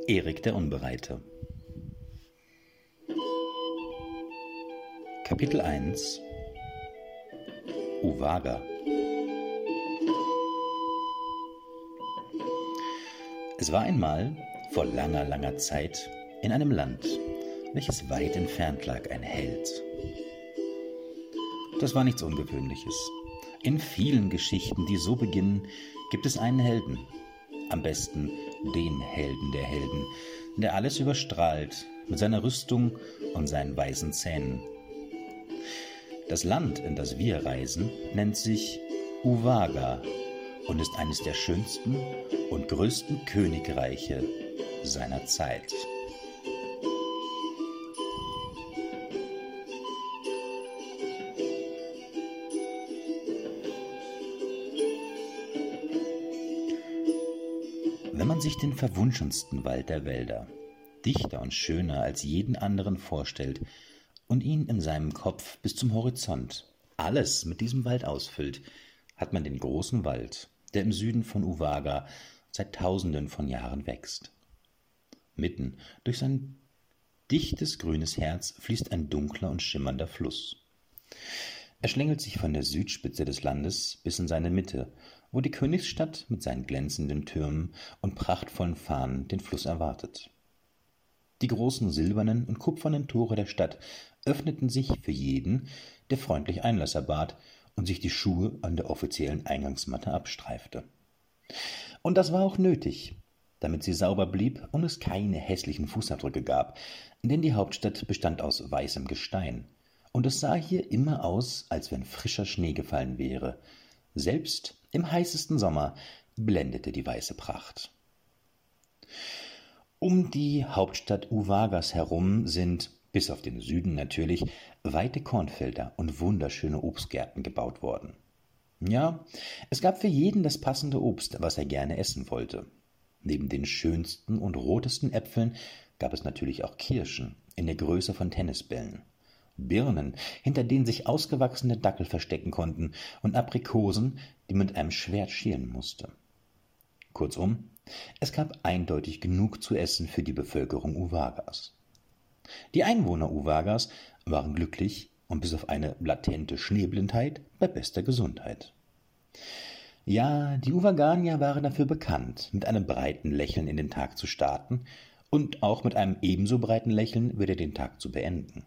Erik der Unbereite. Kapitel 1 Uvaga. Es war einmal, vor langer, langer Zeit, in einem Land, welches weit entfernt lag, ein Held. Das war nichts Ungewöhnliches. In vielen Geschichten, die so beginnen, gibt es einen Helden. Am besten den Helden der Helden, der alles überstrahlt mit seiner Rüstung und seinen weißen Zähnen. Das Land, in das wir reisen, nennt sich Uvaga und ist eines der schönsten und größten Königreiche seiner Zeit. Wenn man sich den verwunschensten Wald der Wälder, dichter und schöner als jeden anderen vorstellt und ihn in seinem Kopf bis zum Horizont alles mit diesem Wald ausfüllt, hat man den großen Wald, der im Süden von Uvaga seit Tausenden von Jahren wächst. Mitten durch sein dichtes grünes Herz fließt ein dunkler und schimmernder Fluss. Er schlängelt sich von der Südspitze des Landes bis in seine Mitte, wo die Königsstadt mit seinen glänzenden Türmen und prachtvollen Fahnen den Fluss erwartet. Die großen silbernen und kupfernen Tore der Stadt öffneten sich für jeden, der freundlich Einlass erbat und sich die Schuhe an der offiziellen Eingangsmatte abstreifte. Und das war auch nötig, damit sie sauber blieb und es keine hässlichen Fußabdrücke gab, denn die Hauptstadt bestand aus weißem Gestein, und es sah hier immer aus, als wenn frischer Schnee gefallen wäre. Selbst im heißesten Sommer blendete die weiße Pracht. Um die Hauptstadt Uvagas herum sind, bis auf den Süden natürlich, weite Kornfelder und wunderschöne Obstgärten gebaut worden. Ja, es gab für jeden das passende Obst, was er gerne essen wollte. Neben den schönsten und rotesten Äpfeln gab es natürlich auch Kirschen in der Größe von Tennisbällen, Birnen, hinter denen sich ausgewachsene Dackel verstecken konnten, und Aprikosen, die man mit einem Schwert schälen musste. Kurzum, es gab eindeutig genug zu essen für die Bevölkerung Uvagas. Die Einwohner Uvagas waren glücklich und bis auf eine latente Schneeblindheit bei bester Gesundheit. Ja, die Uvaganier waren dafür bekannt, mit einem breiten Lächeln in den Tag zu starten und auch mit einem ebenso breiten Lächeln wieder den Tag zu beenden.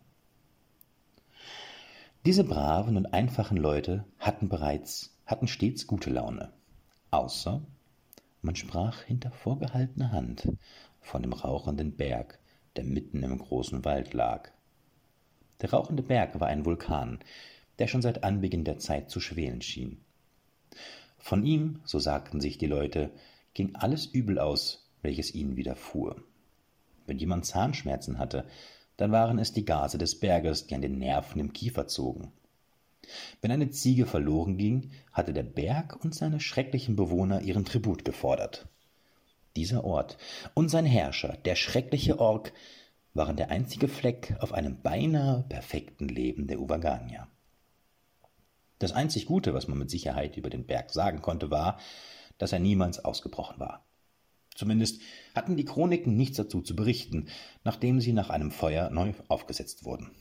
Diese braven und einfachen Leute hatten stets gute Laune, außer man sprach hinter vorgehaltener Hand von dem rauchenden Berg, der mitten im großen Wald lag. Der rauchende Berg war ein Vulkan, der schon seit Anbeginn der Zeit zu schwelen schien. Von ihm, so sagten sich die Leute, ging alles Übel aus, welches ihnen widerfuhr. Wenn jemand Zahnschmerzen hatte, dann waren es die Gase des Berges, die an den Nerven im Kiefer zogen. Wenn eine Ziege verloren ging, hatte der Berg und seine schrecklichen Bewohner ihren Tribut gefordert. Dieser Ort und sein Herrscher, der schreckliche Ork, waren der einzige Fleck auf einem beinahe perfekten Leben der Uvaganier. Das einzig Gute, was man mit Sicherheit über den Berg sagen konnte, war, dass er niemals ausgebrochen war. Zumindest hatten die Chroniken nichts dazu zu berichten, nachdem sie nach einem Feuer neu aufgesetzt wurden.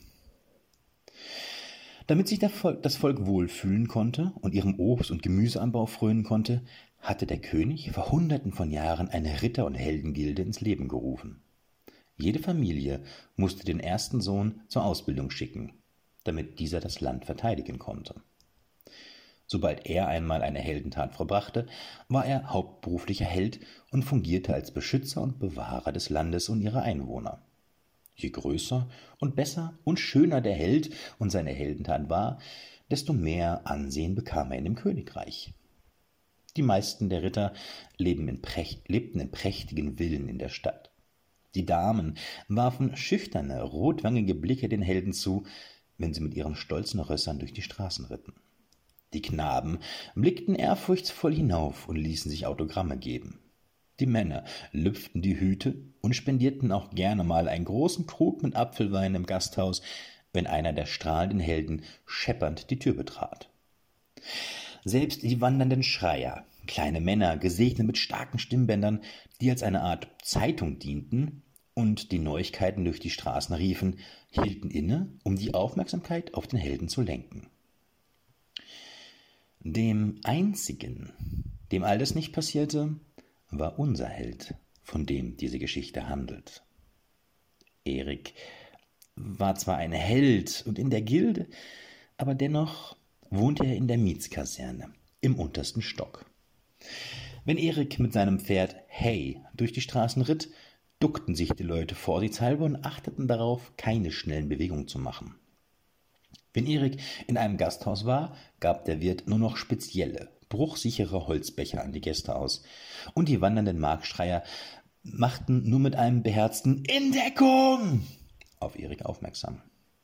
Damit sich das Volk wohlfühlen konnte und ihrem Obst- und Gemüseanbau frönen konnte, hatte der König vor Hunderten von Jahren eine Ritter- und Heldengilde ins Leben gerufen. Jede Familie musste den ersten Sohn zur Ausbildung schicken, damit dieser das Land verteidigen konnte. Sobald er einmal eine Heldentat vollbrachte, war er hauptberuflicher Held und fungierte als Beschützer und Bewahrer des Landes und ihrer Einwohner. Je größer und besser und schöner der Held und seine Heldentat war, desto mehr Ansehen bekam er in dem Königreich. Die meisten der Ritter lebten in prächtigen Villen in der Stadt. Die Damen warfen schüchterne, rotwangige Blicke den Helden zu, wenn sie mit ihren stolzen Rössern durch die Straßen ritten. Die Knaben blickten ehrfurchtsvoll hinauf und ließen sich Autogramme geben. Die Männer lüpften die Hüte und spendierten auch gerne mal einen großen Krug mit Apfelwein im Gasthaus, wenn einer der strahlenden Helden scheppernd die Tür betrat. Selbst die wandernden Schreier Kleine Männer, gesegnet mit starken Stimmbändern, die als eine Art Zeitung dienten und die Neuigkeiten durch die Straßen riefen, hielten inne, um die Aufmerksamkeit auf den Helden zu lenken. Dem einzigen, dem all das nicht passierte, war unser Held, von dem diese Geschichte handelt. Erik war zwar ein Held und in der Gilde, aber dennoch wohnte er in der Mietskaserne, im untersten Stock. Wenn Erik mit seinem Pferd Hey durch die Straßen ritt, duckten sich die Leute vorsichtshalber und achteten darauf, keine schnellen Bewegungen zu machen. Wenn Erik in einem Gasthaus war, gab der Wirt nur noch spezielle, bruchsichere Holzbecher an die Gäste aus, und die wandernden Marktschreier machten nur mit einem beherzten »In Deckung« auf Erik aufmerksam.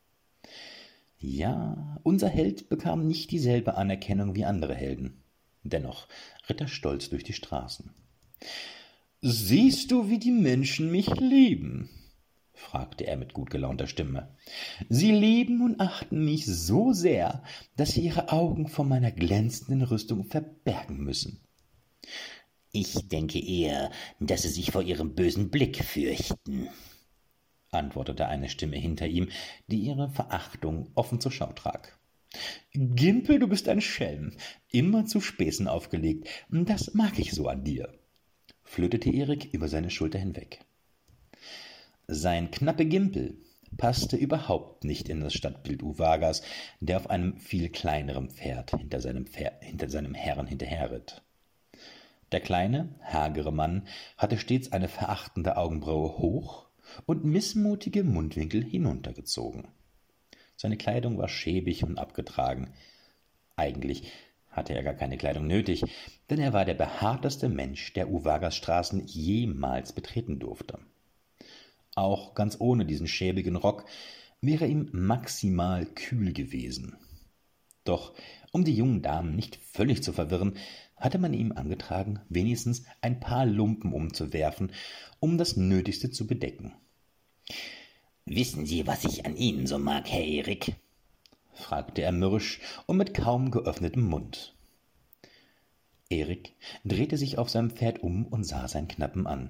Ja, unser Held bekam nicht dieselbe Anerkennung wie andere Helden. Dennoch ritt er stolz durch die Straßen. »Siehst du, wie die Menschen mich lieben?« fragte er mit gut gelaunter Stimme. »Sie lieben und achten mich so sehr, dass sie ihre Augen vor meiner glänzenden Rüstung verbergen müssen.« »Ich denke eher, dass sie sich vor ihrem bösen Blick fürchten«, antwortete eine Stimme hinter ihm, die ihre Verachtung offen zur Schau trug. »Gimpel, du bist ein Schelm, immer zu Späßen aufgelegt, das mag ich so an dir«, flötete Erik über seine Schulter hinweg. Sein Knappe Gimpel passte überhaupt nicht in das Stadtbild Uvagas, der auf einem viel kleineren Pferd hinter seinem Herrn hinterherritt. Der kleine, hagere Mann hatte stets eine verachtende Augenbraue hoch und missmutige Mundwinkel hinuntergezogen. Seine Kleidung war schäbig und abgetragen. Eigentlich hatte er gar keine Kleidung nötig, denn er war der behaarteste Mensch, der Uvagas Straßen jemals betreten durfte. Auch ganz ohne diesen schäbigen Rock wäre ihm maximal kühl gewesen. Doch um die jungen Damen nicht völlig zu verwirren, hatte man ihm angetragen, wenigstens ein paar Lumpen umzuwerfen, um das Nötigste zu bedecken. »Wissen Sie, was ich an Ihnen so mag, Herr Erik?« fragte er mürrisch und mit kaum geöffnetem Mund. Erik drehte sich auf seinem Pferd um und sah seinen Knappen an.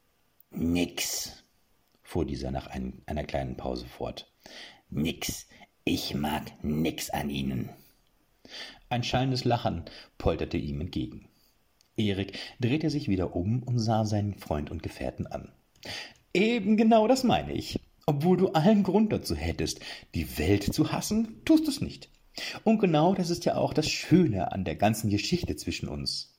»Nix«, fuhr dieser nach einer kleinen Pause fort. »Nix. Ich mag nix an Ihnen.« Ein schallendes Lachen polterte ihm entgegen. Erik drehte sich wieder um und sah seinen Freund und Gefährten an. »Eben genau das meine ich. Obwohl du allen Grund dazu hättest, die Welt zu hassen, tust du es nicht. Und genau das ist ja auch das Schöne an der ganzen Geschichte zwischen uns.«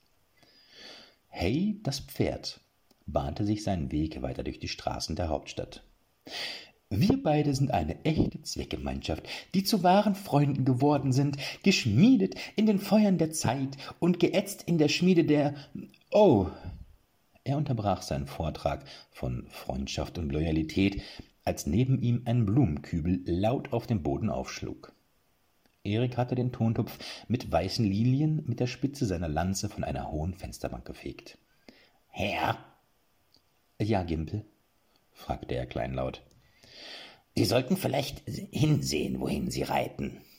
Hey, das Pferd, bahnte sich seinen Weg weiter durch die Straßen der Hauptstadt. »Wir beide sind eine echte Zweckgemeinschaft, die zu wahren Freunden geworden sind, geschmiedet in den Feuern der Zeit und geätzt in der Schmiede der... Oh!« Er unterbrach seinen Vortrag von Freundschaft und Loyalität, als neben ihm ein Blumenkübel laut auf dem Boden aufschlug. Erik hatte den Tontopf mit weißen Lilien mit der Spitze seiner Lanze von einer hohen Fensterbank gefegt. »Herr?« »Ja, Gimpel?« fragte er kleinlaut. »Sie sollten vielleicht hinsehen, wohin Sie reiten«,